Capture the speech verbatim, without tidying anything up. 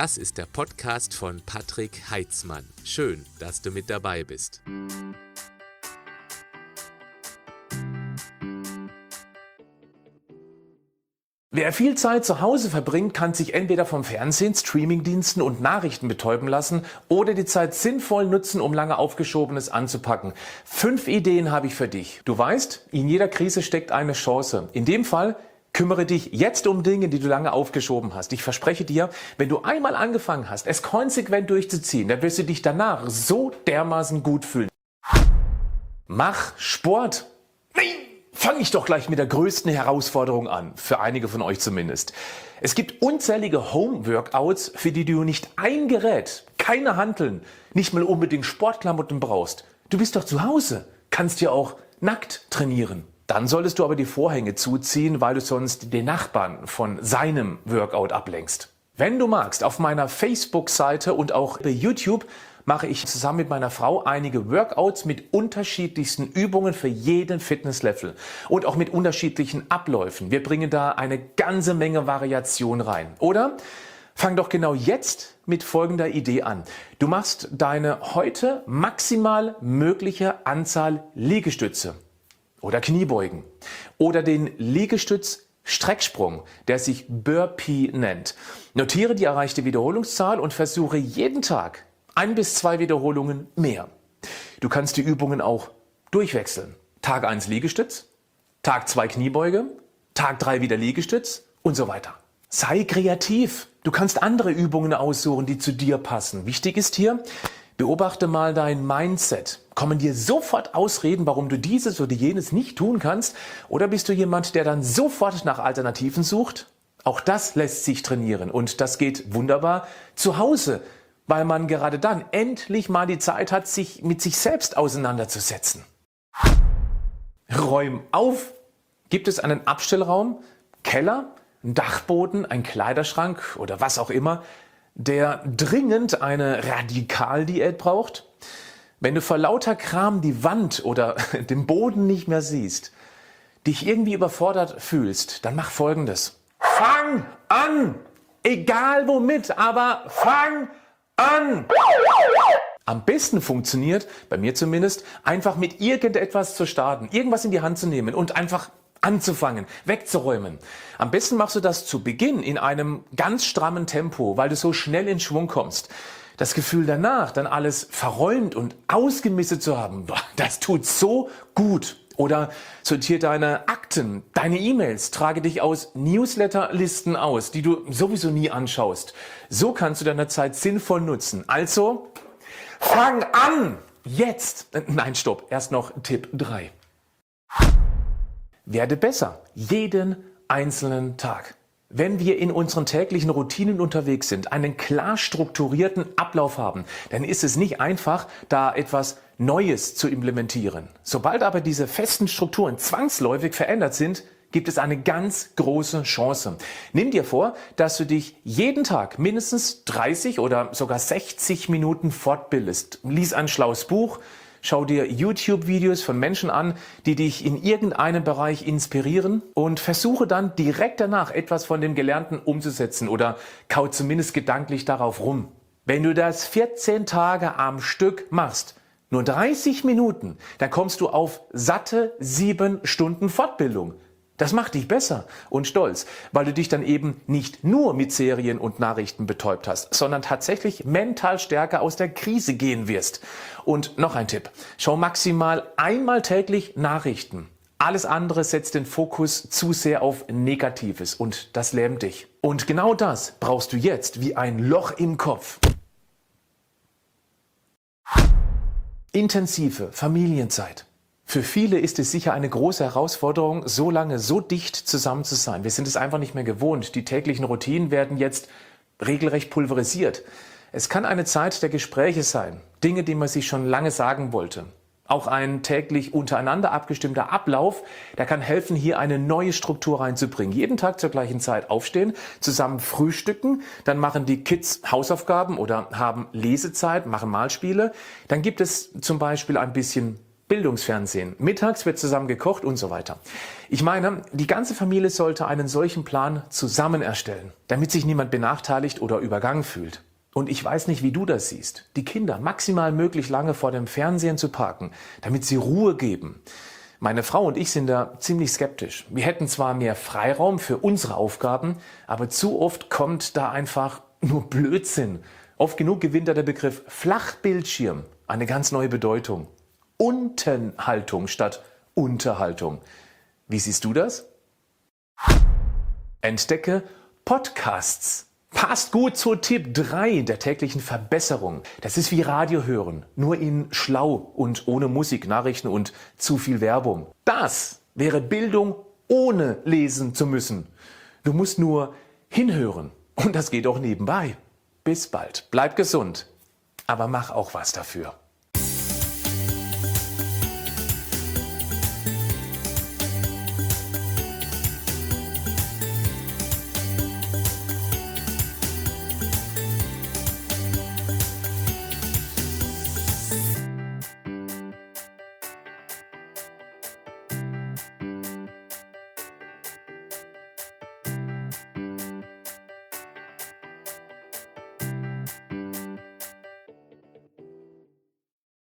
Das ist der Podcast von Patrick Heitzmann. Schön, dass du mit dabei bist. Wer viel Zeit zu Hause verbringt, kann sich entweder vom Fernsehen, Streamingdiensten und Nachrichten betäuben lassen oder die Zeit sinnvoll nutzen, um lange Aufgeschobenes anzupacken. Fünf Ideen habe ich für dich. Du weißt, in jeder Krise steckt eine Chance. In dem Fall kümmere dich jetzt um Dinge, die du lange aufgeschoben hast. Ich verspreche dir, wenn du einmal angefangen hast, es konsequent durchzuziehen, dann wirst du dich danach so dermaßen gut fühlen. Mach Sport. Nein! Fange ich doch gleich mit der größten Herausforderung an, für einige von euch zumindest. Es gibt unzählige Home-Workouts, für die du nicht ein Gerät, keine Hanteln, nicht mal unbedingt Sportklamotten brauchst. Du bist doch zu Hause, kannst ja auch nackt trainieren. Dann solltest du aber die Vorhänge zuziehen, weil du sonst den Nachbarn von seinem Workout ablenkst. Wenn du magst, auf meiner Facebook-Seite und auch bei YouTube mache ich zusammen mit meiner Frau einige Workouts mit unterschiedlichsten Übungen für jeden Fitnesslevel und auch mit unterschiedlichen Abläufen. Wir bringen da eine ganze Menge Variation rein. Oder fang doch genau jetzt mit folgender Idee an. Du machst deine heute maximal mögliche Anzahl Liegestütze oder Kniebeugen oder den Liegestütz Strecksprung, der sich Burpee nennt. Notiere die erreichte Wiederholungszahl und versuche jeden Tag ein bis zwei Wiederholungen mehr. Du kannst die Übungen auch durchwechseln. Tag eins Liegestütz, Tag zwei Kniebeuge, Tag drei wieder Liegestütz und so weiter. Sei kreativ. Du kannst andere Übungen aussuchen, die zu dir passen. Wichtig ist hier, beobachte mal dein Mindset. Kommen dir sofort Ausreden, warum du dieses oder jenes nicht tun kannst? Oder bist du jemand, der dann sofort nach Alternativen sucht? Auch das lässt sich trainieren und das geht wunderbar zu Hause, weil man gerade dann endlich mal die Zeit hat, sich mit sich selbst auseinanderzusetzen. Räum auf! Gibt es einen Abstellraum, Keller, einen Dachboden, einen Kleiderschrank oder was auch immer, der dringend eine Radikaldiät braucht? Wenn du vor lauter Kram die Wand oder den Boden nicht mehr siehst, dich irgendwie überfordert fühlst, dann mach Folgendes. Fang an! Egal womit, aber fang an! Am besten funktioniert, bei mir zumindest, einfach mit irgendetwas zu starten, irgendwas in die Hand zu nehmen und einfach anzufangen, wegzuräumen. Am besten machst du das zu Beginn in einem ganz strammen Tempo, weil du so schnell in Schwung kommst. Das Gefühl danach, dann alles verräumt und ausgemistet zu haben, das tut so gut. Oder sortiere deine Akten, deine E-Mails, trage dich aus Newsletterlisten aus, die du sowieso nie anschaust. So kannst du deine Zeit sinnvoll nutzen. Also, fang an! Jetzt! Nein, stopp, erst noch Tipp drei. Werde besser, jeden einzelnen Tag. Wenn wir in unseren täglichen Routinen unterwegs sind, einen klar strukturierten Ablauf haben, dann ist es nicht einfach, da etwas Neues zu implementieren. Sobald aber diese festen Strukturen zwangsläufig verändert sind, gibt es eine ganz große Chance. Nimm dir vor, dass du dich jeden Tag mindestens dreißig oder sogar sechzig Minuten fortbildest. Lies ein schlaues Buch, schau dir YouTube-Videos von Menschen an, die dich in irgendeinem Bereich inspirieren und versuche dann direkt danach etwas von dem Gelernten umzusetzen oder kau zumindest gedanklich darauf rum. Wenn du das vierzehn Tage am Stück machst, nur dreißig Minuten, dann kommst du auf satte sieben Stunden Fortbildung. Das macht dich besser und stolz, weil du dich dann eben nicht nur mit Serien und Nachrichten betäubt hast, sondern tatsächlich mental stärker aus der Krise gehen wirst. Und noch ein Tipp, schau maximal einmal täglich Nachrichten. Alles andere setzt den Fokus zu sehr auf Negatives und das lähmt dich. Und genau das brauchst du jetzt wie ein Loch im Kopf. Intensive Familienzeit. Für viele ist es sicher eine große Herausforderung, so lange, so dicht zusammen zu sein. Wir sind es einfach nicht mehr gewohnt. Die täglichen Routinen werden jetzt regelrecht pulverisiert. Es kann eine Zeit der Gespräche sein, Dinge, die man sich schon lange sagen wollte. Auch ein täglich untereinander abgestimmter Ablauf, der kann helfen, hier eine neue Struktur reinzubringen. Jeden Tag zur gleichen Zeit aufstehen, zusammen frühstücken, dann machen die Kids Hausaufgaben oder haben Lesezeit, machen Malspiele. Dann gibt es zum Beispiel ein bisschen Bildungsfernsehen. Mittags wird zusammen gekocht und so weiter. Ich meine, die ganze Familie sollte einen solchen Plan zusammen erstellen, damit sich niemand benachteiligt oder übergangen fühlt. Und ich weiß nicht, wie du das siehst. Die Kinder maximal möglich lange vor dem Fernsehen zu parken, damit sie Ruhe geben. Meine Frau und ich sind da ziemlich skeptisch. Wir hätten zwar mehr Freiraum für unsere Aufgaben, aber zu oft kommt da einfach nur Blödsinn. Oft genug gewinnt da der Begriff Flachbildschirm eine ganz neue Bedeutung. Untenhaltung statt Unterhaltung. Wie siehst du das? Entdecke Podcasts. Passt gut zu Tipp drei der täglichen Verbesserung. Das ist wie Radio hören, nur in schlau und ohne Musik, Nachrichten und zu viel Werbung. Das wäre Bildung, ohne lesen zu müssen. Du musst nur hinhören und das geht auch nebenbei. Bis bald. Bleib gesund, aber mach auch was dafür.